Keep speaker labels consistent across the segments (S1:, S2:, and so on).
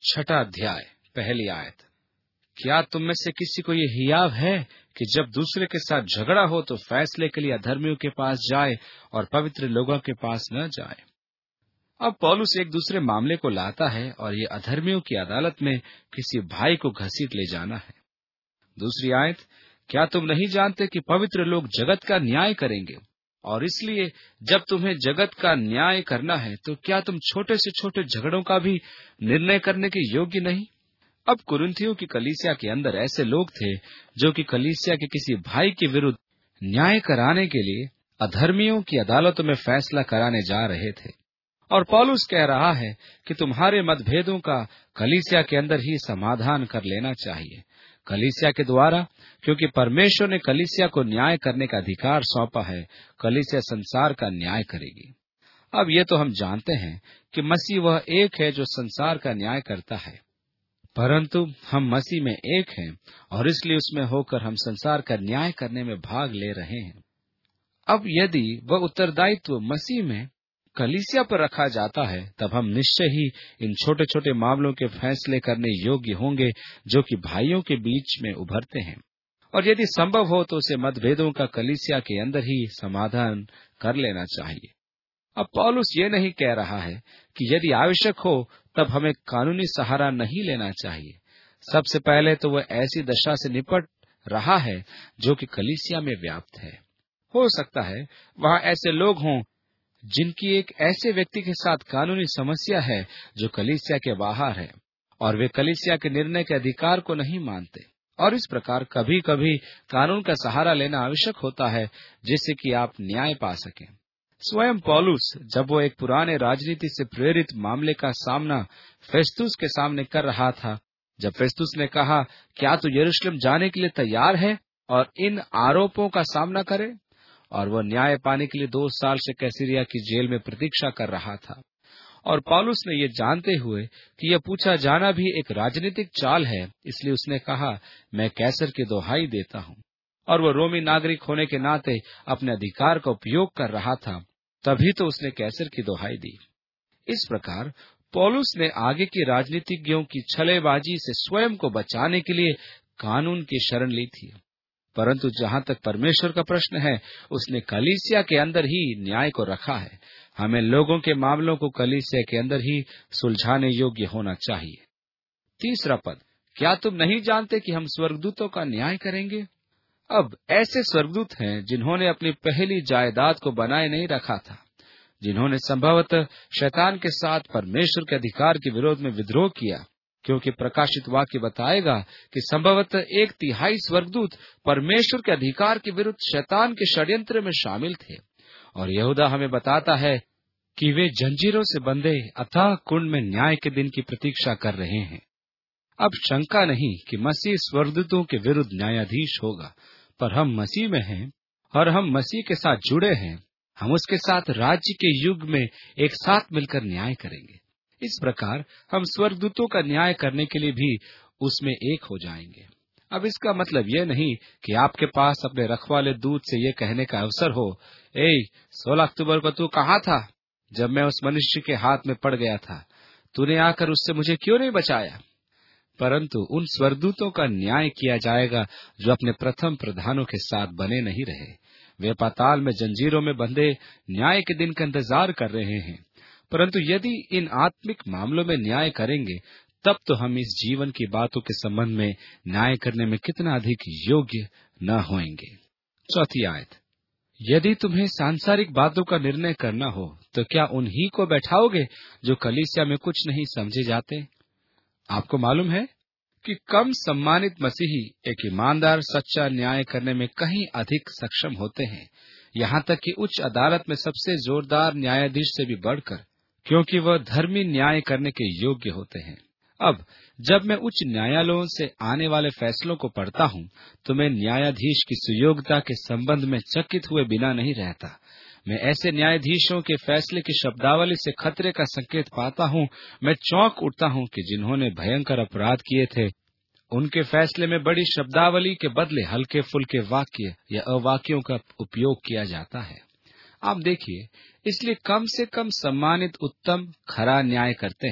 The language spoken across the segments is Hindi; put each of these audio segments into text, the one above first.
S1: छठा अध्याय, पहली आयत। क्या तुम में से किसी को ये हियाव है कि जब दूसरे के साथ झगड़ा हो तो फैसले के लिए अधर्मियों के पास जाए और पवित्र लोगों के पास न जाए? अब पौलुस एक दूसरे मामले को लाता है और ये अधर्मियों की अदालत में किसी भाई को घसीट ले जाना है। दूसरी आयत, क्या तुम नहीं जानते कि पवित्र लोग जगत का न्याय करेंगे, और इसलिए जब तुम्हें जगत का न्याय करना है तो क्या तुम छोटे से छोटे झगड़ों का भी निर्णय करने के योग्य नहीं? अब कुरिन्थियों की कलीसिया के अंदर ऐसे लोग थे जो कि कलीसिया के किसी भाई के विरुद्ध न्याय कराने के लिए अधर्मियों की अदालतों में फैसला कराने जा रहे थे, और पौलुस कह रहा है कि तुम्हारे मतभेदों का कलीसिया के अंदर ही समाधान कर लेना चाहिए, कलीसिया के द्वारा, क्योंकि परमेश्वर ने कलीसिया को न्याय करने का अधिकार सौंपा है। कलीसिया संसार का न्याय करेगी। अब ये तो हम जानते हैं कि मसीह वह एक है जो संसार का न्याय करता है, परंतु हम मसीह में एक हैं और इसलिए उसमें होकर हम संसार का न्याय करने में भाग ले रहे हैं। अब यदि वह उत्तरदायित्व मसीह में कलीसिया पर रखा जाता है, तब हम निश्चय ही इन छोटे छोटे मामलों के फैसले करने योग्य होंगे जो कि भाइयों के बीच में उभरते हैं, और यदि संभव हो तो उसे मतभेदों का कलीसिया के अंदर ही समाधान कर लेना चाहिए। अब पौलुस ये नहीं कह रहा है कि यदि आवश्यक हो तब हमें कानूनी सहारा नहीं लेना चाहिए। सबसे पहले तो वह ऐसी दशा से निपट रहा है जो कि कलीसिया में व्याप्त है। हो सकता है वहाँ ऐसे लोग हों जिनकी एक ऐसे व्यक्ति के साथ कानूनी समस्या है जो कलीसिया के बाहर है, और वे कलीसिया के निर्णय के अधिकार को नहीं मानते, और इस प्रकार कभी कभी कानून का सहारा लेना आवश्यक होता है जिससे कि आप न्याय पा सकें। स्वयं पौलुस जब वो एक पुराने राजनीति से प्रेरित मामले का सामना फेस्तुस के सामने कर रहा था, जब फेस्तुस ने कहा, क्या तू यरूशलेम जाने के लिए तैयार है और इन आरोपों का सामना करे, और वह न्याय पाने के लिए 2 साल से कैसरिया की जेल में प्रतीक्षा कर रहा था, और पौलुस ने ये जानते हुए कि यह पूछा जाना भी एक राजनीतिक चाल है, इसलिए उसने कहा, मैं कैसर की दोहाई देता हूँ, और वह रोमी नागरिक होने के नाते अपने अधिकार का उपयोग कर रहा था, तभी तो उसने कैसर की दोहाई दी। इस प्रकार पौलुस ने आगे की राजनीतिज्ञों की छलेबाजी से स्वयं को बचाने के लिए कानून की शरण ली थी, परंतु जहाँ तक परमेश्वर का प्रश्न है, उसने कलीसिया के अंदर ही न्याय को रखा है। हमें लोगों के मामलों को कलीसिया के अंदर ही सुलझाने योग्य होना चाहिए। तीसरा पद, क्या तुम नहीं जानते कि हम स्वर्गदूतों का न्याय करेंगे? अब ऐसे स्वर्गदूत हैं जिन्होंने अपनी पहली जायदाद को बनाए नहीं रखा था, जिन्होंने संभवतः शैतान के साथ परमेश्वर के अधिकार के विरोध में विद्रोह किया, क्योंकि प्रकाशित वाक्य बताएगा कि संभवतः 1/3 स्वर्गदूत परमेश्वर के अधिकार के विरुद्ध शैतान के षड्यंत्र में शामिल थे, और यहूदा हमें बताता है कि वे जंजीरों से बंधे अथाह कुंड में न्याय के दिन की प्रतीक्षा कर रहे हैं। अब शंका नहीं कि मसीह स्वर्गदूतों के विरुद्ध न्यायाधीश होगा, पर हम मसीह में हैं और हम मसीह के साथ जुड़े हैं। हम उसके साथ राज्य के युग में एक साथ मिलकर न्याय करेंगे। इस प्रकार हम स्वर्गदूतों का न्याय करने के लिए भी उसमें एक हो जाएंगे। अब इसका मतलब यह नहीं कि आपके पास अपने रखवाले दूत से यह कहने का अवसर हो, 16 अक्टूबर को तू कहाँ था जब मैं उस मनुष्य के हाथ में पड़ गया था? तूने आकर उससे मुझे क्यों नहीं बचाया? परंतु उन स्वर्गदूतों का न्याय किया जाएगा जो अपने प्रथम प्रधानों के साथ बने नहीं रहे। वे पाताल में जंजीरों में बंधे न्याय के दिन का इंतजार कर रहे हैं। परंतु यदि इन आत्मिक मामलों में न्याय करेंगे, तब तो हम इस जीवन की बातों के संबंध में न्याय करने में कितना अधिक योग्य न होंगे। चौथी आयत, यदि तुम्हें सांसारिक बातों का निर्णय करना हो तो क्या उन्हीं को बैठाओगे जो कलीसिया में कुछ नहीं समझे जाते? आपको मालूम है कि कम सम्मानित मसीही एक ईमानदार सच्चा न्याय करने में कहीं अधिक सक्षम होते हैं, यहाँ तक कि उच्च अदालत में सबसे जोरदार न्यायाधीश से भी बढ़कर, क्योंकि वह धर्मी न्याय करने के योग्य होते हैं। अब जब मैं उच्च न्यायालयों से आने वाले फैसलों को पढ़ता हूँ तो मैं न्यायाधीश की सुयोग्यता के संबंध में चकित हुए बिना नहीं रहता। मैं ऐसे न्यायाधीशों के फैसले की शब्दावली से खतरे का संकेत पाता हूँ। मैं चौंक उठता हूँ कि जिन्होंने भयंकर अपराध किए थे, उनके फैसले में बड़ी शब्दावली के बदले हल्के फुल्के वाक्य या अवाक्यों का उपयोग किया जाता है। आप देखिए, इसलिए कम से कम सम्मानित उत्तम खरा न्याय करते हैं,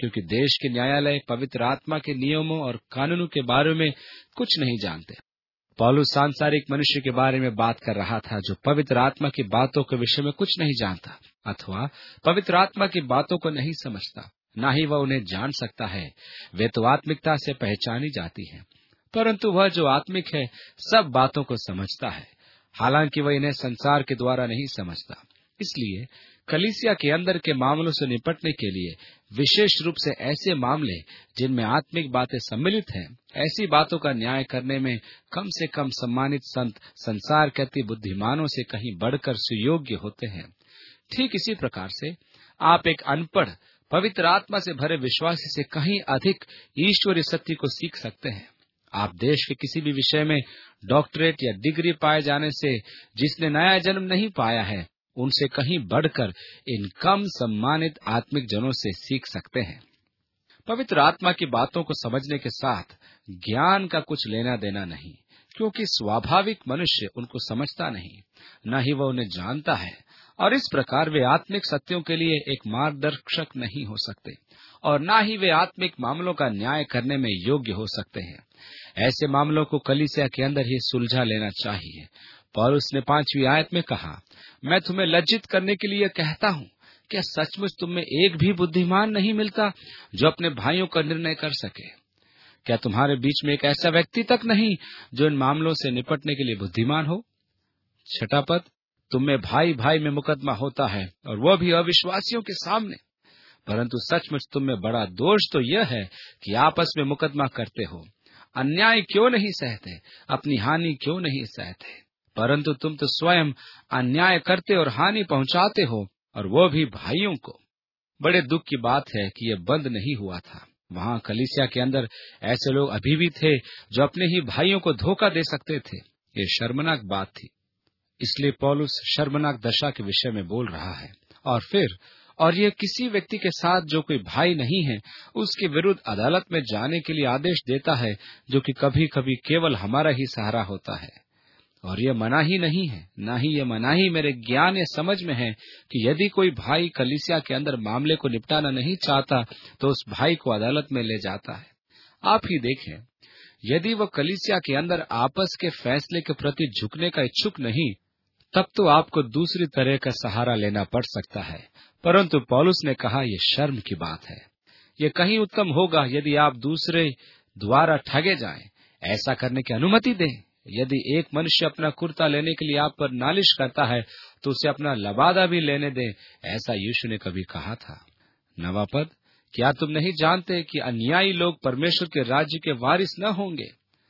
S1: क्योंकि देश के न्यायालय पवित्र आत्मा के नियमों और कानूनों के बारे में कुछ नहीं जानते। पौलुस सांसारिक मनुष्य के बारे में बात कर रहा था जो पवित्र आत्मा की बातों के विषय में कुछ नहीं जानता अथवा पवित्र आत्मा की बातों को नहीं समझता, न ही वह उन्हें जान सकता है। वे तो आत्मिकता से पहचानी जाती हैं, परंतु वह जो आत्मिक है सब बातों को समझता है, हालांकि वह इन्हें संसार के द्वारा नहीं समझता। इसलिए कलीसिया के अंदर के मामलों से निपटने के लिए विशेष रूप से ऐसे मामले जिनमें आत्मिक बातें सम्मिलित हैं, ऐसी बातों का न्याय करने में कम से कम सम्मानित संत संसार के अति बुद्धिमानों से कहीं बढ़कर सुयोग्य होते हैं। ठीक इसी प्रकार से आप एक अनपढ़ पवित्र आत्मा से भरे विश्वासी से कहीं अधिक ईश्वरीय सत्य को सीख सकते हैं। आप देश के किसी भी विषय में डॉक्टरेट या डिग्री पाए जाने से जिसने नया जन्म नहीं पाया है, उनसे कहीं बढ़कर इन कम सम्मानित आत्मिक जनों से सीख सकते हैं। पवित्र आत्मा की बातों को समझने के साथ ज्ञान का कुछ लेना देना नहीं, क्योंकि स्वाभाविक मनुष्य उनको समझता नहीं, न ही वह उन्हें जानता है, और इस प्रकार वे आत्मिक सत्यों के लिए एक मार्गदर्शक नहीं हो सकते, और न ही वे आत्मिक मामलों का न्याय करने में योग्य हो सकते हैं। ऐसे मामलों को कलीसिया के अंदर ही सुलझा लेना चाहिए। पौलुस ने 5वीं आयत में कहा, मैं तुम्हें लज्जित करने के लिए कहता हूँ, क्या सचमुच तुम में एक भी बुद्धिमान नहीं मिलता जो अपने भाइयों का निर्णय कर सके? क्या तुम्हारे बीच में एक ऐसा व्यक्ति तक नहीं जो इन मामलों से निपटने के लिए बुद्धिमान हो? 6 पद, तुम में भाई भाई में मुकदमा होता है, और वह भी अविश्वासियों के सामने, परंतु सचमुच तुम में बड़ा दोष तो यह है कि आपस में मुकदमा करते हो। अन्याय क्यों नहीं सहते, अपनी हानि क्यों नहीं सहते? परंतु तुम तो स्वयं अन्याय करते और हानि पहुंचाते हो, और वो भी भाइयों को। बड़े दुख की बात है कि यह बंद नहीं हुआ था। वहां कलीसिया के अंदर ऐसे लोग अभी भी थे जो अपने ही भाइयों को धोखा दे सकते थे। ये शर्मनाक बात थी। इसलिए पौलुस शर्मनाक दशा के विषय में बोल रहा है। और यह किसी व्यक्ति के साथ जो कोई भाई नहीं है, उसके विरुद्ध अदालत में जाने के लिए आदेश देता है, जो कि कभी कभी केवल हमारा ही सहारा होता है। और यह मना ही नहीं है, न ही यह मनाही मेरे ज्ञान या समझ में है कि यदि कोई भाई कलीसिया के अंदर मामले को निपटाना नहीं चाहता तो उस भाई को अदालत में ले जाता है। आप ही देखें, यदि वह कलीसिया के अंदर आपस के फैसले के प्रति झुकने का इच्छुक नहीं, तब तो आपको दूसरी तरह का सहारा लेना पड़ सकता है। परंतु पौलुस ने कहा, यह शर्म की बात है। यह कहीं उत्तम होगा यदि आप दूसरे द्वारा ठगे जाएं, ऐसा करने की अनुमति दें। यदि एक मनुष्य अपना कुर्ता लेने के लिए आप पर नालिश करता है, तो उसे अपना लबादा भी लेने दें, ऐसा यीशु ने कभी कहा था। 9वां पद, क्या तुम नहीं जानते कि अन्यायी लोग परमेश्वर के राज्य के वारिस न होंगे?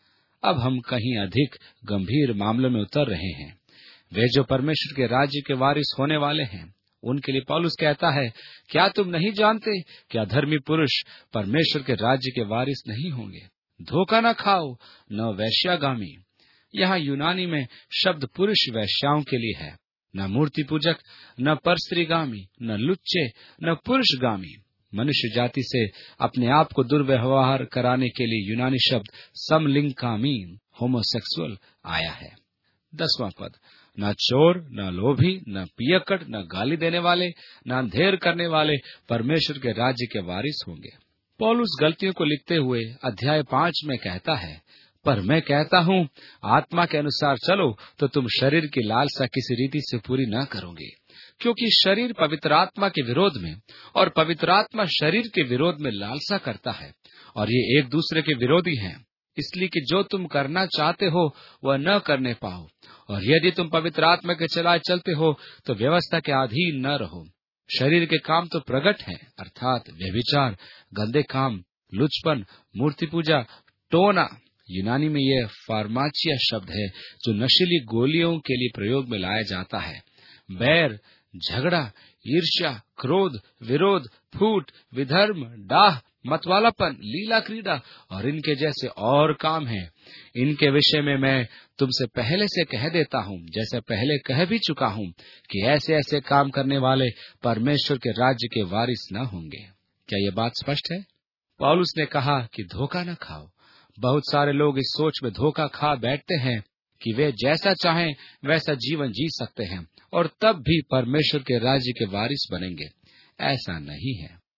S1: अब हम कहीं अधिक गंभीर मामलों में उतर रहे हैं। वे जो परमेश्वर के राज्य के वारिस होने वाले हैं, उनके लिए पौलुस कहता है, क्या तुम नहीं जानते कि अधर्मी पुरुष परमेश्वर के राज्य के वारिस नहीं होंगे? धोखा न खाओ, न वेश्यागामी। यहाँ यूनानी में शब्द पुरुष वैश्याओं के लिए है, न मूर्ति पूजक, न परस्त्रीगामी, न लुच्चे, न पुरुषगामी। मनुष्य जाति से अपने आप को दुर्व्यवहार कराने के लिए यूनानी शब्द समलिंगकामी, होमोसेक्सुअल आया है। 10वां पद, न चोर, न लोभी, न पियक्कड़, न गाली देने वाले, न अंधेर करने वाले परमेश्वर के राज्य के वारिस होंगे। पौलुस गलतियों को लिखते हुए अध्याय 5 में कहता है, पर मैं कहता हूँ, आत्मा के अनुसार चलो तो तुम शरीर की लालसा किसी रीति से पूरी न करोगे। क्योंकि शरीर पवित्र आत्मा के विरोध में और पवित्र आत्मा शरीर के विरोध में लालसा करता है, और ये एक दूसरे के विरोधी हैं, इसलिए कि जो तुम करना चाहते हो वह न करने पाओ। और यदि तुम पवित्र आत्मा के चलाए चलते हो तो व्यवस्था के अधीन न रहो। शरीर के काम तो प्रकट हैं, अर्थात व्यभिचार, गंदे काम, लुचपन, मूर्ति पूजा, टोना। यूनानी में यह फार्माचिया शब्द है जो नशीली गोलियों के लिए प्रयोग में लाया जाता है। बैर, झगड़ा, ईर्ष्या, क्रोध, विरोध, फूट, विधर्म, डाह, मतवालापन, लीला क्रीड़ा और इनके जैसे और काम हैं। इनके विषय में मैं तुमसे पहले से कह देता हूँ, जैसे पहले कह भी चुका हूँ, कि ऐसे ऐसे काम करने वाले परमेश्वर के राज्य के वारिस न होंगे। क्या ये बात स्पष्ट है? पौलुस ने कहा कि धोखा न खाओ। बहुत सारे लोग इस सोच में धोखा खा बैठते हैं कि वे जैसा चाहें वैसा जीवन जी सकते हैं और तब भी परमेश्वर के राज्य के वारिस बनेंगे। ऐसा नहीं है।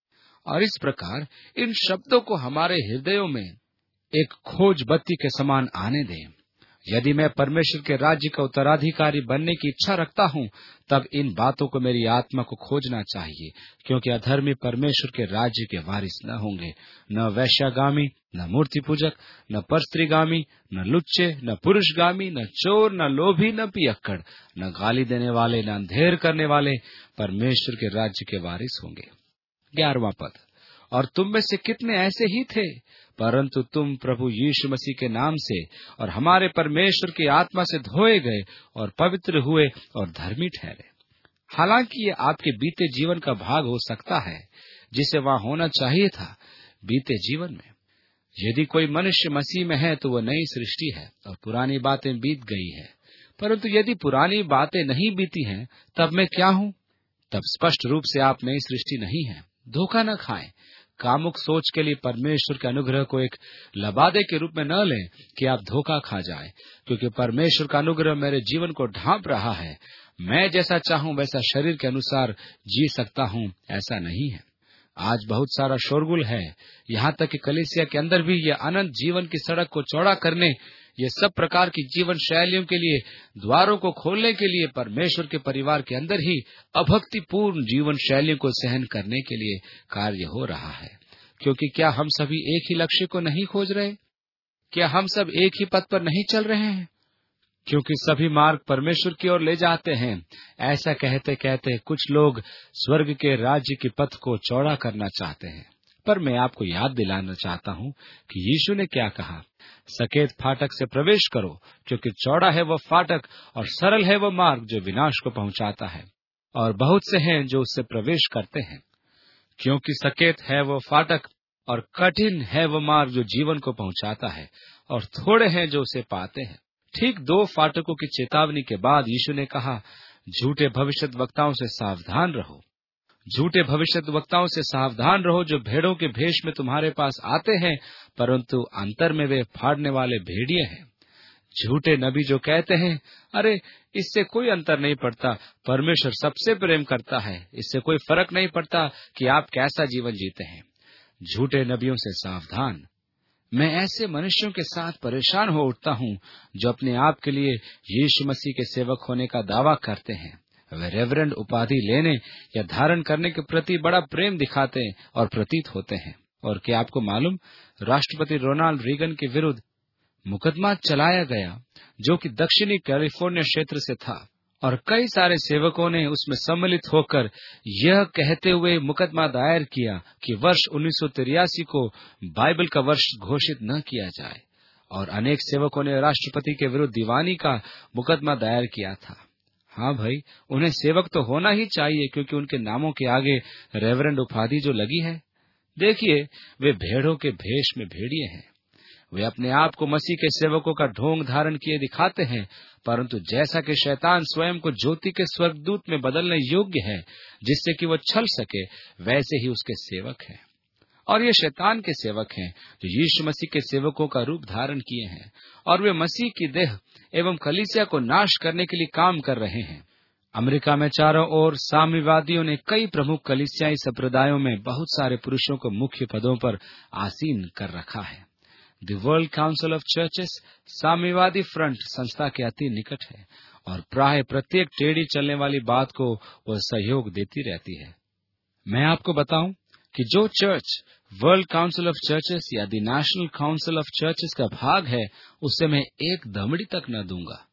S1: और इस प्रकार इन शब्दों को हमारे हृदयों में एक खोज बत्ती के समान आने दें। यदि मैं परमेश्वर के राज्य का उत्तराधिकारी बनने की इच्छा रखता हूँ, तब इन बातों को मेरी आत्मा को खोजना चाहिए, क्योंकि अधर्मी परमेश्वर के राज्य के वारिस न होंगे। न वैश्यागामी, न मूर्ति पूजक, न परस्त्रीगामी, न लुच्चे, न पुरुषगामी, न चोर, न लोभी, न पियक्कड़, न गाली देने वाले, न अंधेर करने वाले परमेश्वर के राज्य के वारिस होंगे। 11वां पद, और तुम में से कितने ऐसे ही थे, परंतु तुम प्रभु यीशु मसीह के नाम से और हमारे परमेश्वर की आत्मा से धोए गए और पवित्र हुए और धर्मी ठहरे। हालांकि ये आपके बीते जीवन का भाग हो सकता है, जिसे वहां होना चाहिए था बीते जीवन में। यदि कोई मनुष्य मसीह में है तो वह नई सृष्टि है और पुरानी बातें बीत गई है। परंतु यदि पुरानी बातें नहीं बीती हैं, तब मैं क्या हूँ? तब स्पष्ट रूप से आप नई सृष्टि नहीं है। धोखा न खाएं। कामुक सोच के लिए परमेश्वर के अनुग्रह को एक लबादे के रूप में न लें कि आप धोखा खा जाएं, क्योंकि परमेश्वर का अनुग्रह मेरे जीवन को ढांप रहा है। मैं जैसा चाहूं वैसा शरीर के अनुसार जी सकता हूं, ऐसा नहीं है। आज बहुत सारा शोरगुल है, यहाँ तक कि कलीसिया के अंदर भी यह अनंत जीवन की सड़क को चौड़ा करने, ये सब प्रकार की जीवन शैलियों के लिए द्वारों को खोलने के लिए परमेश्वर के परिवार के अंदर ही अभक्तिपूर्ण जीवन शैलियों को सहन करने के लिए कार्य हो रहा है। क्योंकि क्या हम सभी एक ही लक्ष्य को नहीं खोज रहे? क्या हम सब एक ही पथ पर नहीं चल रहे हैं? क्योंकि सभी मार्ग परमेश्वर की ओर ले जाते हैं। ऐसा कहते कहते कुछ लोग स्वर्ग के राज्य की पथ को चौड़ा करना चाहते हैं। पर मैं आपको याद दिलाना चाहता हूँ कि यीशु ने क्या कहा, सकेत फाटक से प्रवेश करो, क्योंकि चौड़ा है वह फाटक और सरल है वह मार्ग जो विनाश को पहुंचाता है, और बहुत से हैं जो उससे प्रवेश करते हैं। क्योंकि सकेत है वह फाटक और कठिन है वह मार्ग जो जीवन को पहुंचाता है, और थोड़े हैं जो उसे पाते हैं। ठीक 2 फाटकों की चेतावनी के बाद यीशु ने कहा, झूठे भविष्यद्वक्ताओं से सावधान रहो। झूठे भविष्यद्वक्ताओं से सावधान रहो, जो भेड़ों के भेष में तुम्हारे पास आते हैं, परंतु अंतर में वे फाड़ने वाले भेड़िए हैं। झूठे नबी जो कहते हैं, अरे इससे कोई अंतर नहीं पड़ता, परमेश्वर सबसे प्रेम करता है, इससे कोई फर्क नहीं पड़ता कि आप कैसा जीवन जीते हैं। झूठे नबियों से सावधान। मैं ऐसे मनुष्यों के साथ परेशान हो उठता हूँ जो अपने आप के लिए यीशु मसीह के सेवक होने का दावा करते हैं। वे रेवरेंड उपाधि लेने या धारण करने के प्रति बड़ा प्रेम दिखाते और प्रतीत होते हैं। और क्या आपको मालूम, राष्ट्रपति रोनाल्ड रीगन के विरुद्ध मुकदमा चलाया गया, जो कि दक्षिणी कैलिफोर्निया क्षेत्र से था, और कई सारे सेवकों ने उसमें सम्मिलित होकर यह कहते हुए मुकदमा दायर किया कि वर्ष 1983 को बाइबल का वर्ष घोषित न किया जाए। और अनेक सेवकों ने राष्ट्रपति के विरुद्ध दीवानी का मुकदमा दायर किया था। हाँ भाई, उन्हें सेवक तो होना ही चाहिए, क्योंकि उनके नामों के आगे रेवरेंड उपाधि जो लगी है। देखिए, वे भेड़ों के भेष में भेड़िए हैं। वे अपने आप को मसीह के सेवकों का ढोंग धारण किए दिखाते हैं, परंतु जैसा कि शैतान स्वयं को ज्योति के स्वर्गदूत में बदलने योग्य है जिससे कि वह छल सके, वैसे ही उसके सेवक हैं। और ये शैतान के सेवक हैं जो यीशु मसीह के सेवकों का रूप धारण किए हैं, और वे मसीह की देह एवं कलीसिया को नाश करने के लिए काम कर रहे हैं। अमेरिका में चारों ओर साम्यवादियों ने कई प्रमुख कलीसियाई संप्रदायों में बहुत सारे पुरुषों को मुख्य पदों पर आसीन कर रखा है। The world council of churches साम्यवादी फ्रंट संस्था के अति निकट है, और प्राय प्रत्येक टेढ़ी चलने वाली बात को वह सहयोग देती रहती है। मैं आपको बताऊं कि जो church world council of churches या the national council of churches का भाग है, उससे मैं एक दमड़ी तक न दूंगा।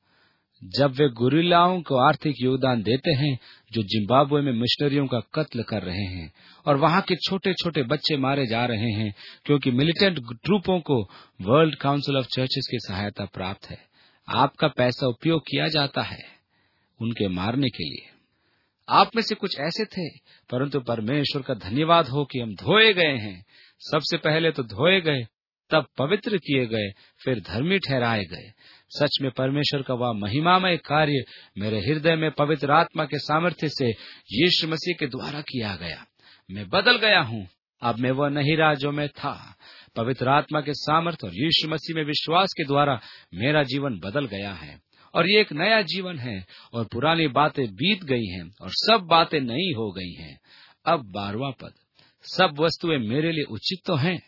S1: जब वे गुरिल्लाओं को आर्थिक योगदान देते हैं जो जिम्बाब्वे में मिशनरियों का कत्ल कर रहे हैं, और वहां के छोटे छोटे बच्चे मारे जा रहे हैं, क्योंकि मिलिटेंट ट्रूपों को वर्ल्ड काउंसिल ऑफ चर्चेस की सहायता प्राप्त है। आपका पैसा उपयोग किया जाता है उनके मारने के लिए। आप में से कुछ ऐसे थे, परंतु परमेश्वर का धन्यवाद हो कि हम धोए गए हैं। सबसे पहले तो धोए गए, तब पवित्र किए गए, फिर धर्मी ठहराए गए। सच में परमेश्वर का वह महिमामय कार्य मेरे हृदय में पवित्र आत्मा के सामर्थ्य से यीशु मसीह के द्वारा किया गया। मैं बदल गया हूँ। अब मैं वह नहीं रहा जो मैं था। पवित्र आत्मा के सामर्थ्य और यीशु मसीह में विश्वास के द्वारा मेरा जीवन बदल गया है, और ये एक नया जीवन है, और पुरानी बातें बीत गई हैं और सब बातें नई हो गई हैं। अब 12वां पद, सब वस्तुएं मेरे लिए उचित तो हैं।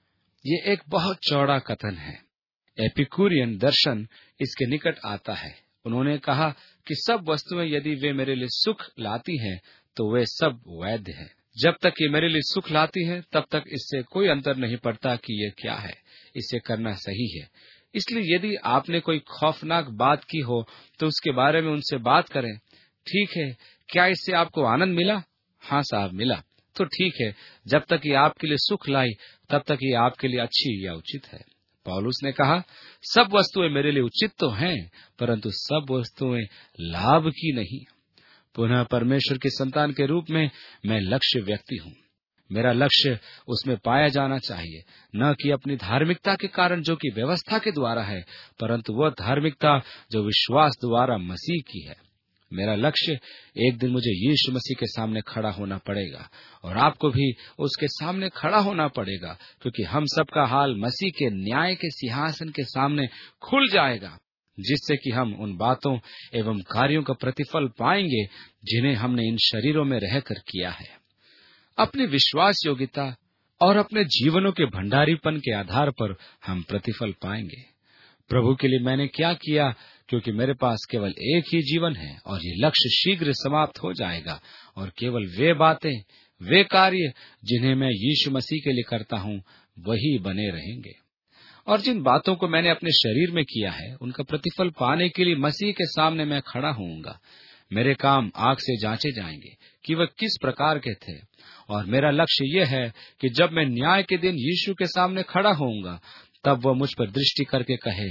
S1: ये एक बहुत चौड़ा कथन है। एपिक्यूरियन दर्शन इसके निकट आता है। उन्होंने कहा कि सब वस्तुएं यदि वे मेरे लिए सुख लाती हैं तो वे सब वैध हैं। जब तक ये मेरे लिए सुख लाती हैं तब तक इससे कोई अंतर नहीं पड़ता कि ये क्या है, इसे करना सही है। इसलिए यदि आपने कोई खौफनाक बात की हो तो उसके बारे में उनसे बात करें। ठीक है, क्या इससे आपको आनंद मिला? हाँ साहब, मिला। तो ठीक है, जब तक ये आपके लिए सुख लाई तब तक ये आपके लिए अच्छी या उचित है। पौलुस ने कहा, सब वस्तुएं मेरे लिए उचित तो हैं, परंतु सब वस्तुएं लाभ की नहीं। पुनः परमेश्वर की संतान के रूप में मैं लक्ष्य व्यक्ति हूँ। मेरा लक्ष्य उसमें पाया जाना चाहिए, न कि अपनी धार्मिकता के कारण जो कि व्यवस्था के द्वारा है, परंतु वह धार्मिकता जो विश्वास द्वारा मसीह की है। मेरा लक्ष्य, एक दिन मुझे यीशु मसीह के सामने खड़ा होना पड़ेगा और आपको भी उसके सामने खड़ा होना पड़ेगा, क्योंकि हम सबका हाल मसीह के न्याय के सिंहासन के सामने खुल जाएगा, जिससे कि हम उन बातों एवं कार्यों का प्रतिफल पाएंगे जिन्हें हमने इन शरीरों में रहकर किया है। अपनी विश्वास योग्यता और अपने जीवनों के भंडारीपन के आधार पर हम प्रतिफल पाएंगे। प्रभु के लिए मैंने क्या किया, क्योंकि मेरे पास केवल एक ही जीवन है और ये लक्ष्य शीघ्र समाप्त हो जाएगा, और केवल वे बातें, वे कार्य जिन्हें मैं यीशु मसीह के लिए करता हूँ वही बने रहेंगे। और जिन बातों को मैंने अपने शरीर में किया है उनका प्रतिफल पाने के लिए मसीह के सामने मैं खड़ा होऊंगा। मेरे काम आंख से जांचे जाएंगे कि वह किस प्रकार के थे, और मेरा लक्ष्य यह है कि जब मैं न्याय के दिन यीशु के सामने खड़ा होऊंगा तब वह मुझ पर दृष्टि करके कहे,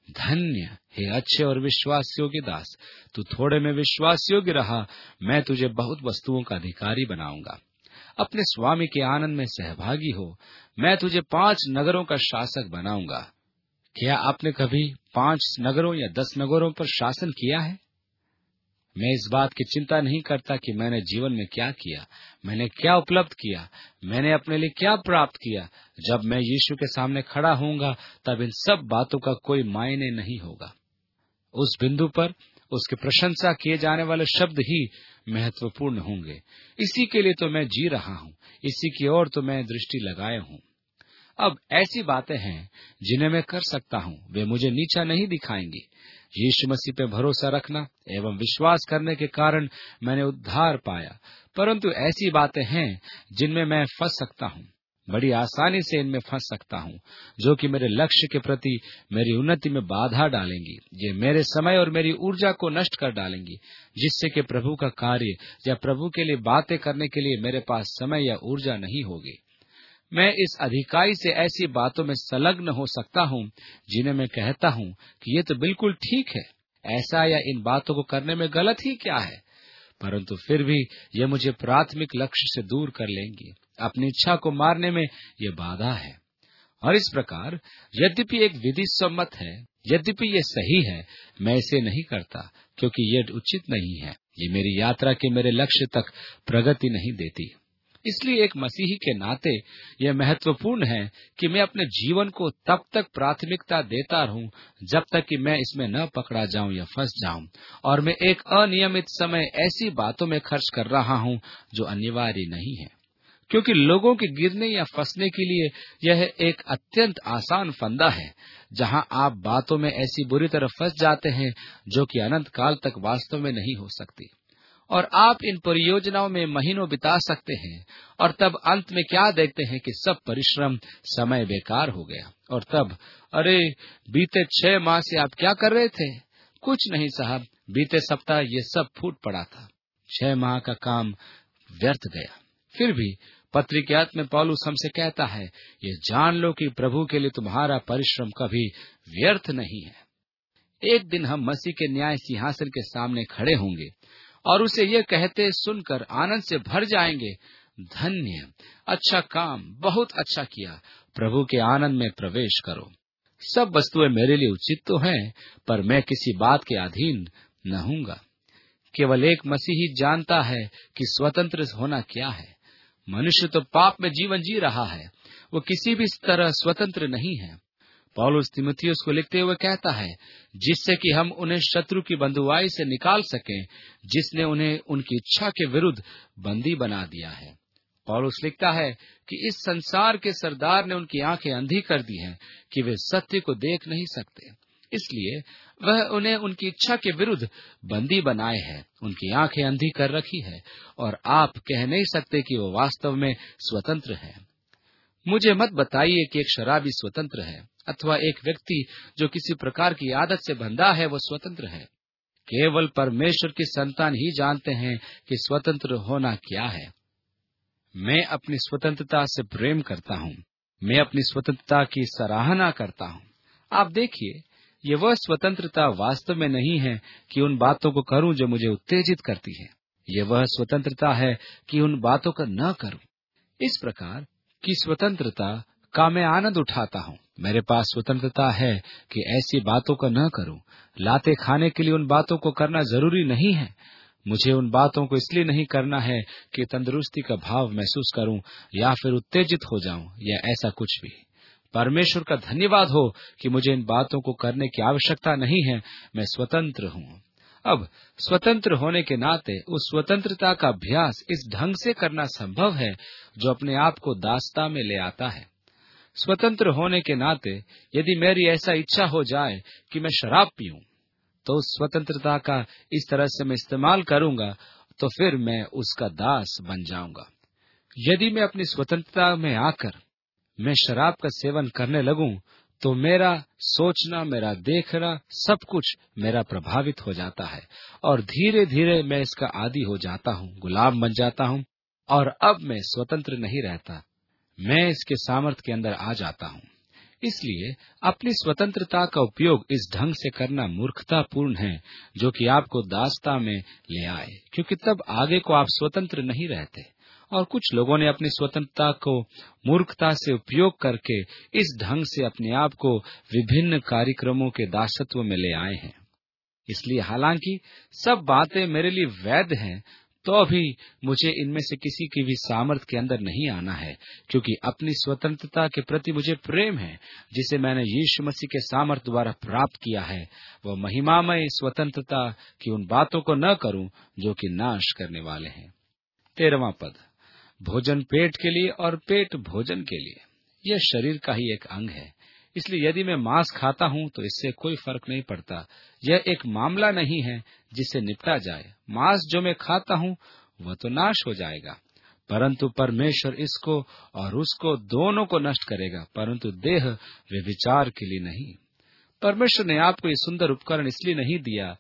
S1: धन्य हे अच्छे और विश्वास योग्य दास, तू थोड़े में विश्वास योग्य रहा, मैं तुझे बहुत वस्तुओं का अधिकारी बनाऊंगा। अपने स्वामी के आनंद में सहभागी हो, मैं तुझे 5 नगरों का शासक बनाऊंगा। क्या आपने कभी 5 नगरों या 10 नगरों पर शासन किया है? मैं इस बात की चिंता नहीं करता कि मैंने जीवन में क्या किया, मैंने क्या उपलब्ध किया, मैंने अपने लिए क्या प्राप्त किया। जब मैं यीशु के सामने खड़ा होऊंगा तब इन सब बातों का कोई मायने नहीं होगा। उस बिंदु पर उसकी प्रशंसा किए जाने वाले शब्द ही महत्वपूर्ण होंगे। इसी के लिए तो मैं जी रहा हूँ, इसी की ओर तो मैं दृष्टि लगाए हूँ। अब ऐसी बातें हैं जिन्हें मैं कर सकता हूँ, वे मुझे नीचा नहीं दिखाएंगी। यीशु मसीह पे भरोसा रखना एवं विश्वास करने के कारण मैंने उद्धार पाया, परंतु ऐसी बातें हैं जिनमें मैं फंस सकता हूँ, बड़ी आसानी से इनमें फंस सकता हूँ, जो कि मेरे लक्ष्य के प्रति मेरी उन्नति में बाधा डालेंगी। ये मेरे समय और मेरी ऊर्जा को नष्ट कर डालेंगी, जिससे कि प्रभु का कार्य या प्रभु के लिए बातें करने के लिए मेरे पास समय या ऊर्जा नहीं होगी। मैं इस अधिकारी से ऐसी बातों में संलग्न हो सकता हूँ जिन्हें मैं कहता हूँ कि ये तो बिल्कुल ठीक है, ऐसा या इन बातों को करने में गलत ही क्या है, परंतु फिर भी ये मुझे प्राथमिक लक्ष्य से दूर कर लेंगी। अपनी इच्छा को मारने में ये बाधा है। और इस प्रकार यद्यपि एक विधि सम्मत है, यद्यपि ये सही है, मैं इसे नहीं करता क्योंकि ये उचित नहीं है। ये मेरी यात्रा के मेरे लक्ष्य तक प्रगति नहीं देती। इसलिए एक मसीही के नाते यह महत्वपूर्ण है कि मैं अपने जीवन को तब तक प्राथमिकता देता रहूं जब तक कि मैं इसमें न पकड़ा जाऊं या फंस जाऊं, और मैं एक अनियमित समय ऐसी बातों में खर्च कर रहा हूं जो अनिवार्य नहीं है, क्योंकि लोगों के गिरने या फंसने के लिए यह एक अत्यंत आसान फंदा है, जहां आप बातों में ऐसी बुरी तरह फंस जाते हैं जो कि अनंत काल तक वास्तव में नहीं हो सकती, और आप इन परियोजनाओं में महीनों बिता सकते हैं, और तब अंत में क्या देखते हैं कि सब परिश्रम समय बेकार हो गया। और तब, अरे बीते 6 माह से आप क्या कर रहे थे? कुछ नहीं साहब, बीते सप्ताह ये सब फूट पड़ा था। 6 माह का काम व्यर्थ गया। फिर भी पत्री के अंत में पौलुस हमसे कहता है, ये जान लो कि प्रभु के लिए तुम्हारा परिश्रम कभी व्यर्थ नहीं है। एक दिन हम मसीह के न्याय सिंहासन के सामने खड़े होंगे और उसे ये कहते सुनकर आनंद से भर जाएंगे, धन्य, अच्छा काम, बहुत अच्छा किया, प्रभु के आनंद में प्रवेश करो। सब वस्तुएं मेरे लिए उचित तो हैं, पर मैं किसी बात के अधीन न हूँगा। केवल एक मसीही जानता है कि स्वतंत्र होना क्या है। मनुष्य तो पाप में जीवन जी रहा है, वो किसी भी तरह स्वतंत्र नहीं है। पौलुस तीमुथियुस को लिखते हुए कहता है, जिससे कि हम उन्हें शत्रु की बंधुआई से निकाल सकें, जिसने उन्हें उनकी इच्छा के विरुद्ध बंदी बना दिया है। पौलुस लिखता है कि इस संसार के सरदार ने उनकी आंखें अंधी कर दी हैं कि वे सत्य को देख नहीं सकते, इसलिए वह उन्हें उनकी इच्छा के विरुद्ध बंदी बनाए है, उनकी आंखें अंधी कर रखी है, और आप कह नहीं सकते कि वो वास्तव में स्वतंत्र है। मुझे मत बताइए कि एक शराबी स्वतंत्र है अथवा एक व्यक्ति जो किसी प्रकार की आदत से बंधा है वो स्वतंत्र है। केवल परमेश्वर की संतान ही जानते हैं कि स्वतंत्र होना क्या है। मैं अपनी स्वतंत्रता से प्रेम करता हूँ, मैं अपनी स्वतंत्रता की सराहना करता हूँ। आप देखिए, ये वह स्वतंत्रता वास्तव में नहीं है कि उन बातों को करूं जो मुझे उत्तेजित करती है। ये वह स्वतंत्रता है कि उन बातों को न करूं। इस प्रकार की स्वतंत्रता का मैं आनंद उठाता हूँ। मेरे पास स्वतंत्रता है कि ऐसी बातों को न करूं। लाते खाने के लिए उन बातों को करना जरूरी नहीं है। मुझे उन बातों को इसलिए नहीं करना है कि तंदुरुस्ती का भाव महसूस करूं या फिर उत्तेजित हो जाऊं या ऐसा कुछ भी। परमेश्वर का धन्यवाद हो कि मुझे इन बातों को करने की आवश्यकता नहीं है। मैं स्वतंत्र हूँ। अब स्वतंत्र होने के नाते उस स्वतंत्रता का अभ्यास इस ढंग से करना संभव है जो अपने आप को दासता में ले आता है। स्वतंत्र होने के नाते यदि मेरी ऐसा इच्छा हो जाए कि मैं शराब पीऊं, तो उस स्वतंत्रता का इस तरह से मैं इस्तेमाल करूंगा तो फिर मैं उसका दास बन जाऊंगा। यदि मैं अपनी स्वतंत्रता में आकर मैं शराब का सेवन करने लगूं तो मेरा सोचना, मेरा देखना, सब कुछ मेरा प्रभावित हो जाता है और धीरे धीरे मैं इसका आदी हो जाता हूँ, गुलाम बन जाता हूँ और अब मैं स्वतंत्र नहीं रहता, मैं इसके सामर्थ्य के अंदर आ जाता हूँ। इसलिए अपनी स्वतंत्रता का उपयोग इस ढंग से करना मूर्खतापूर्ण है जो कि आपको दासता में ले आए, क्योंकि तब आगे को आप स्वतंत्र नहीं रहते। और कुछ लोगों ने अपनी स्वतंत्रता को मूर्खता से उपयोग करके इस ढंग से अपने आप को विभिन्न कार्यक्रमों के दासत्व में ले आए हैं। इसलिए हालांकि सब बातें मेरे लिए वैध हैं, तो भी मुझे इनमें से किसी की भी सामर्थ्य के अंदर नहीं आना है, क्योंकि अपनी स्वतंत्रता के प्रति मुझे प्रेम है जिसे मैंने यीशु मसीह के सामर्थ्य द्वारा प्राप्त किया है। वह महिमामय स्वतंत्रता की उन बातों को न करूं जो कि नाश करने वाले हैं। 13वां पद, भोजन पेट के लिए और पेट भोजन के लिए। यह शरीर का ही एक अंग है, इसलिए यदि मैं मांस खाता हूं तो इससे कोई फर्क नहीं पड़ता। यह एक मामला नहीं है जिससे निपटा जाए। मांस जो मैं खाता हूं वह तो नाश हो जाएगा, परंतु परमेश्वर इसको और उसको दोनों को नष्ट करेगा, परंतु देह व्यभिचार के लिए नहीं। परमेश्वर ने आपको ये सुंदर उपकरण इसलिए नहीं दिया,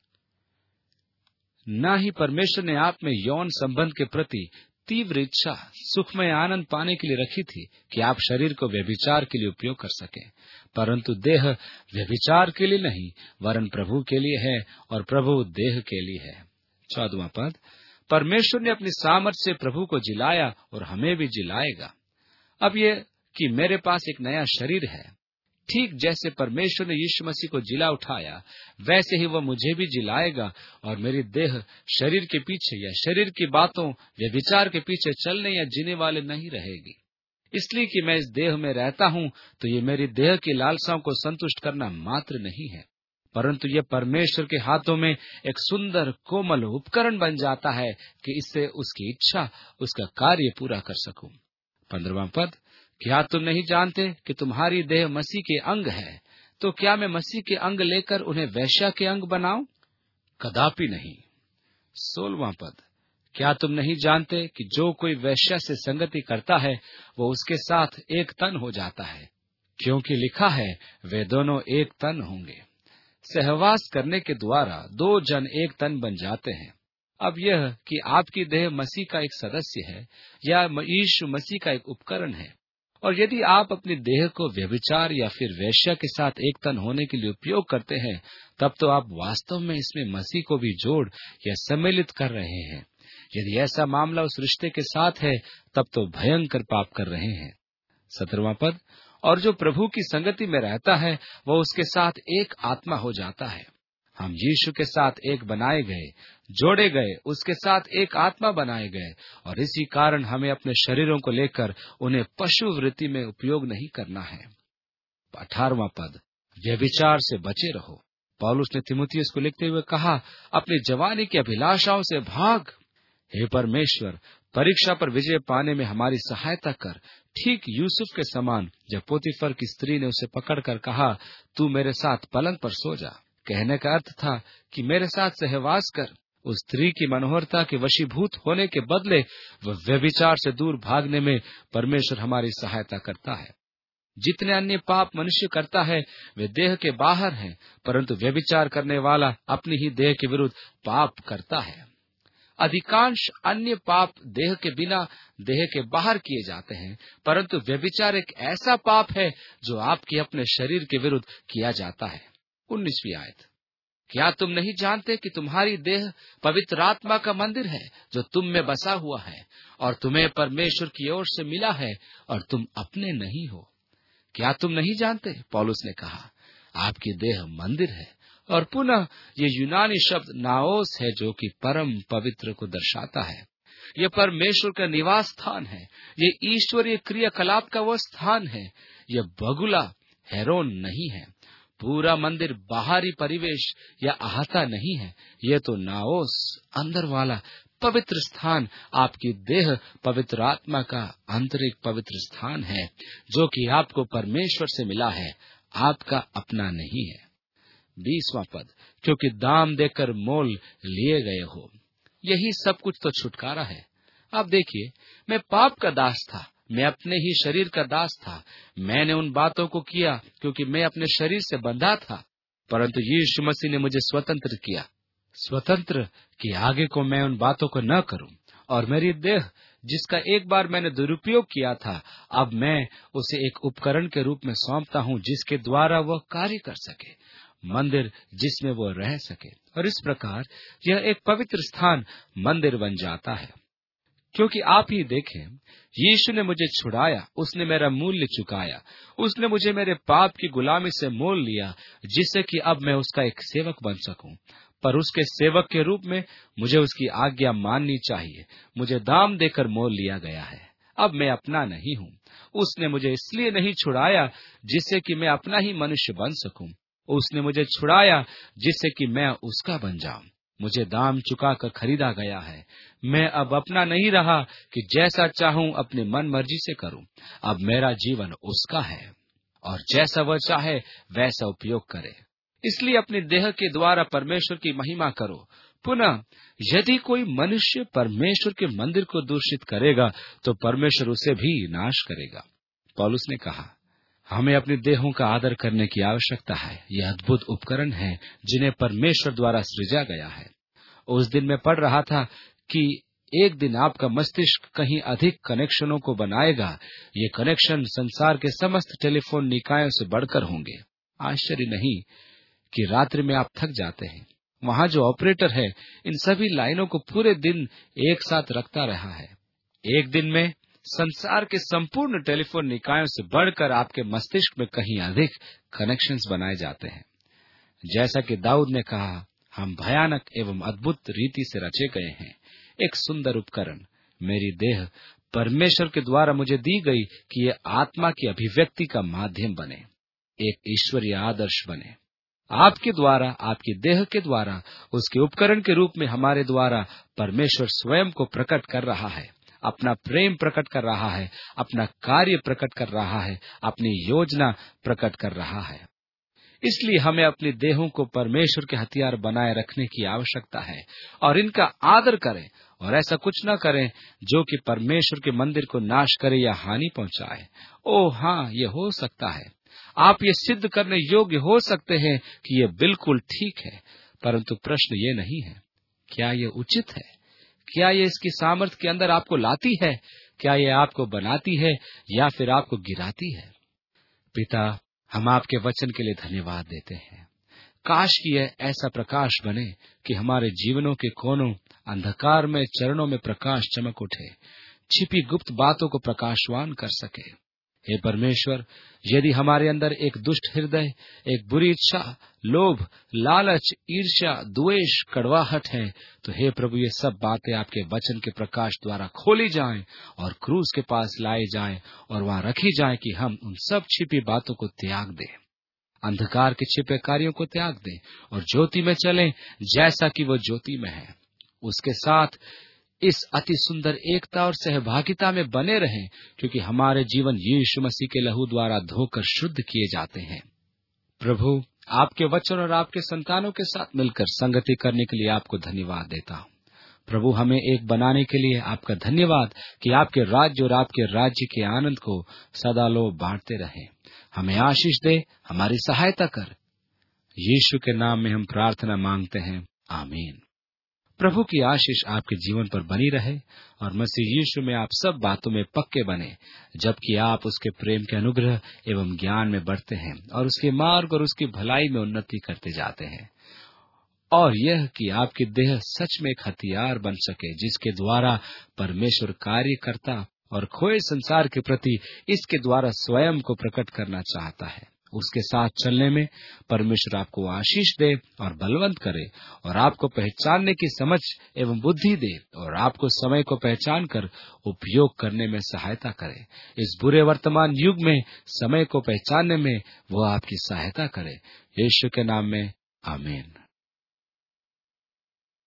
S1: न ही परमेश्वर ने आप में यौन संबंध के प्रति तीव्र इच्छा, सुखमय आनंद पाने के लिए रखी थी कि आप शरीर को व्यभिचार के लिए उपयोग कर सकें, परंतु देह व्यभिचार के लिए नहीं वरन प्रभु के लिए है और प्रभु देह के लिए है। 14वां पद, परमेश्वर ने अपनी सामर्थ्य से प्रभु को जिलाया और हमें भी जिलाएगा। अब ये कि मेरे पास एक नया शरीर है, ठीक जैसे परमेश्वर ने यीशु मसीह को जिला उठाया वैसे ही वह मुझे भी जिलाएगा और मेरी देह शरीर के पीछे या शरीर की बातों या विचार के पीछे चलने या जीने वाले नहीं रहेगी। इसलिए कि मैं इस देह में रहता हूँ तो ये मेरी देह की लालसाओं को संतुष्ट करना मात्र नहीं है, परंतु यह परमेश्वर के हाथों में एक सुंदर कोमल उपकरण बन जाता है कि इससे उसकी इच्छा, उसका कार्य पूरा कर सकूं। 15वां पद, क्या तुम नहीं जानते कि तुम्हारी देह मसीह के अंग है? तो क्या मैं मसीह के अंग लेकर उन्हें वेश्या के अंग बनाऊं? कदापि नहीं। 16वां पद, क्या तुम नहीं जानते कि जो कोई वेश्या से संगति करता है वो उसके साथ एक तन हो जाता है, क्योंकि लिखा है वे दोनों एक तन होंगे। सहवास करने के द्वारा दो जन एक तन बन जाते हैं। अब यह कि आपकी देह मसीह का एक सदस्य है या यीशु मसीह का एक उपकरण है, और यदि आप अपनी देह को व्यभिचार या फिर वेश्या के साथ एक तन होने के लिए उपयोग करते हैं, तब तो आप वास्तव में इसमें मसीह को भी जोड़ या सम्मिलित कर रहे हैं। यदि ऐसा मामला उस रिश्ते के साथ है, तब तो भयंकर पाप कर रहे हैं। 17वां पद, और जो प्रभु की संगति में रहता है वह उसके साथ एक आत्मा हो जाता है। हम यीशु के साथ एक बनाए गए, जोड़े गए, उसके साथ एक आत्मा बनाए गए, और इसी कारण हमें अपने शरीरों को लेकर उन्हें पशु वृत्ति में उपयोग नहीं करना है। 18वां पद, व्यभिचार से बचे रहो। पौलुस ने तीमुथियुस को लिखते हुए कहा, अपनी जवानी की अभिलाषाओं से भाग। हे परमेश्वर, परीक्षा पर विजय पाने में हमारी सहायता कर, ठीक यूसुफ के समान, जब पोतीफर की स्त्री ने उसे पकड़कर कहा, तू मेरे साथ पलंग पर सो जा। कहने का अर्थ था कि मेरे साथ सहवास कर। उस स्त्री की मनोहरता के वशीभूत होने के बदले वह व्यभिचार से दूर भागने में परमेश्वर हमारी सहायता करता है। जितने अन्य पाप मनुष्य करता है वे देह के बाहर हैं, परंतु व्यभिचार करने वाला अपनी ही देह के विरुद्ध पाप करता है। अधिकांश अन्य पाप देह के बिना देह के बाहर किए जाते हैं, परंतु व्यभिचार एक ऐसा पाप है जो आपके अपने शरीर के विरुद्ध किया जाता है। 19वीं आयत, क्या तुम नहीं जानते कि तुम्हारी देह पवित्र आत्मा का मंदिर है जो तुम में बसा हुआ है और तुम्हें परमेश्वर की ओर से मिला है और तुम अपने नहीं हो? क्या तुम नहीं जानते? पौलुस ने कहा, आपकी देह मंदिर है। और पुनः ये यूनानी शब्द नाओस है जो कि परम पवित्र को दर्शाता है। यह परमेश्वर का निवास स्थान है। ये ईश्वरीय क्रियाकलाप का वह स्थान है। यह बगुला हेरोन नहीं है। पूरा मंदिर बाहरी परिवेश या अहाता नहीं है। यह तो नाओस अंदर वाला पवित्र स्थान, आपकी देह पवित्र आत्मा का आंतरिक पवित्र स्थान है जो कि आपको परमेश्वर से मिला है, आपका अपना नहीं है। 20वां पद, क्योंकि दाम देकर मोल लिए गए हो। यही सब कुछ तो छुटकारा है। अब देखिए, मैं पाप का दास था, मैं अपने ही शरीर का दास था। मैंने उन बातों को किया क्योंकि मैं अपने शरीर से बंधा था, परंतु यीशु मसीह ने मुझे स्वतंत्र किया। स्वतंत्र कि आगे को मैं उन बातों को न करूं। और मेरी देह जिसका एक बार मैंने दुरुपयोग किया था, अब मैं उसे एक उपकरण के रूप में सौंपता हूं जिसके द्वारा वह कार्य कर सके, मंदिर जिसमें वो रह सके। और इस प्रकार यह एक पवित्र स्थान मंदिर बन जाता है। क्योंकि आप ही देखें, यीशु ने मुझे छुड़ाया, उसने मेरा मूल्य चुकाया, उसने मुझे मेरे पाप की गुलामी से मोल लिया, जिससे कि अब मैं उसका एक सेवक बन सकूं। पर उसके सेवक के रूप में मुझे उसकी आज्ञा माननी चाहिए। मुझे दाम देकर मोल लिया गया है। अब मैं अपना नहीं हूं। उसने मुझे इसलिए नहीं छुड़ाया जिससे कि मैं अपना ही मनुष्य बन सकूं। उसने मुझे छुड़ाया जिससे कि मैं उसका बन जाऊं। मुझे दाम चुकाकर खरीदा गया है। मैं अब अपना नहीं रहा कि जैसा चाहूं अपनी मन मर्जी से करूं। अब मेरा जीवन उसका है और जैसा वह चाहे वैसा उपयोग करे। इसलिए अपनी देह के द्वारा परमेश्वर की महिमा करो। पुनः यदि कोई मनुष्य परमेश्वर के मंदिर को दूषित करेगा तो परमेश्वर उसे भी नाश करेगा। पौलुस ने कहा, हमें अपनी देहों का आदर करने की आवश्यकता है। यह अद्भुत उपकरण है जिन्हें परमेश्वर द्वारा सृजा गया है। उस दिन मैं पढ़ रहा था कि एक दिन आपका मस्तिष्क कहीं अधिक कनेक्शनों को बनाएगा। ये कनेक्शन संसार के समस्त टेलीफोन निकायों से बढ़कर होंगे। आश्चर्य नहीं कि रात्रि में आप थक जाते हैं। वहां जो ऑपरेटर है इन सभी लाइनों को पूरे दिन एक साथ रखता रहा है। एक दिन में संसार के संपूर्ण टेलीफोन निकायों से बढ़कर आपके मस्तिष्क में कहीं अधिक कनेक्शंस बनाए जाते हैं। जैसा कि दाऊद ने कहा, हम भयानक एवं अद्भुत रीति से रचे गए हैं। एक सुंदर उपकरण मेरी देह परमेश्वर के द्वारा मुझे दी गई कि ये आत्मा की अभिव्यक्ति का माध्यम बने, एक ईश्वरीय आदर्श बने। आपके द्वारा, आपकी देह के द्वारा, उसके उपकरण के रूप में हमारे द्वारा परमेश्वर स्वयं को प्रकट कर रहा है, अपना प्रेम प्रकट कर रहा है, अपना कार्य प्रकट कर रहा है, अपनी योजना प्रकट कर रहा है। इसलिए हमें अपनी देहों को परमेश्वर के हथियार बनाए रखने की आवश्यकता है और इनका आदर करें और ऐसा कुछ न करें जो कि परमेश्वर के मंदिर को नाश करे या हानि पहुंचाए। ओह हाँ, ये हो सकता है। आप ये सिद्ध करने योग्य हो सकते हैं कि ये बिल्कुल ठीक है, परंतु प्रश्न ये नहीं है क्या ये उचित है, क्या ये इसकी सामर्थ्य के अंदर आपको लाती है, क्या ये आपको बनाती है या फिर आपको गिराती है। पिता, हम आपके वचन के लिए धन्यवाद देते हैं। काश कि यह ऐसा प्रकाश बने कि हमारे जीवनों के कोनों, अंधकार में चरणों में प्रकाश चमक उठे, छिपी गुप्त बातों को प्रकाशवान कर सके। हे परमेश्वर, यदि हमारे अंदर एक दुष्ट हृदय, एक बुरी इच्छा, लोभ, लालच, ईर्ष्या, द्वेष, कड़वाहट है, तो हे प्रभु, ये सब बातें आपके वचन के प्रकाश द्वारा खोली जाएं और क्रूस के पास लाई जाएं और वहां रखी जाएं कि हम उन सब छिपी बातों को त्याग दें, अंधकार के छिपे कार्यों को त्याग दें और ज्योति में चलें जैसा कि वो ज्योति में है। उसके साथ इस अति सुंदर एकता और सहभागिता में बने रहें, क्योंकि हमारे जीवन यीशु मसीह के लहू द्वारा धोकर शुद्ध किए जाते हैं। प्रभु, आपके वचन और आपके संतानों के साथ मिलकर संगति करने के लिए आपको धन्यवाद देता हूँ। प्रभु, हमें एक बनाने के लिए आपका धन्यवाद कि आपके राज्य और आपके राज्य के आनंद को सदा लोग बांटते रहें। हमें आशीष दे, हमारी सहायता कर। यीशु के नाम में हम प्रार्थना मांगते हैं, आमीन। प्रभु की आशीष आपके जीवन पर बनी रहे और मसीह यीशु में आप सब बातों में पक्के बने, जबकि आप उसके प्रेम के अनुग्रह एवं ज्ञान में बढ़ते हैं और उसके मार्ग और उसकी भलाई में उन्नति करते जाते हैं। और यह कि आपकी देह सच में एक हथियार बन सके, जिसके द्वारा परमेश्वर कार्य करता और खोए संसार के प्रति इसके द्वारा स्वयं को प्रकट करना चाहता है। उसके साथ चलने में परमेश्वर आपको आशीष दे और बलवंत करे और आपको पहचानने की समझ एवं बुद्धि दे और आपको समय को पहचान कर उपयोग करने में सहायता करे। इस बुरे वर्तमान युग में समय को पहचानने में वो आपकी सहायता करे। यीशु के नाम में, आमीन।